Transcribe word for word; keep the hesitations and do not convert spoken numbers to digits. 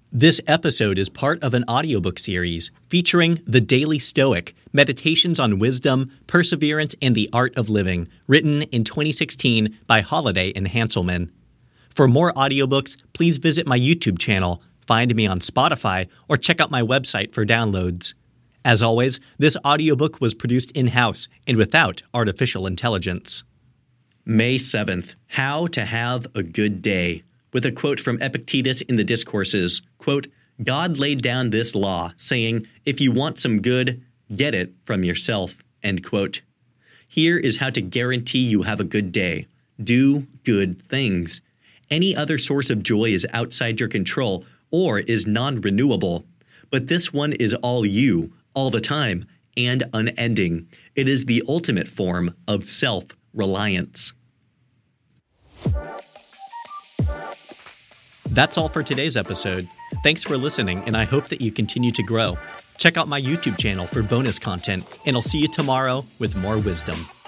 This episode is part of an audiobook series featuring The Daily Stoic, Meditations on Wisdom, Perseverance, and the Art of Living, written in twenty sixteen by Holiday and Hanselman. For more audiobooks, please visit my YouTube channel, find me on Spotify, or check out my website for downloads. As always, this audiobook was produced in-house and without artificial intelligence. May seventh, How to Have a Good Day. With a quote from Epictetus in the Discourses, quote, God laid down this law, saying, if you want some good, get it from yourself, end quote. Here is how to guarantee you have a good day. Do good things. Any other source of joy is outside your control or is non-renewable. But this one is all you, all the time, and unending. It is the ultimate form of self-reliance. That's all for today's episode. Thanks for listening, and I hope that you continue to grow. Check out my YouTube channel for bonus content, and I'll see you tomorrow with more wisdom.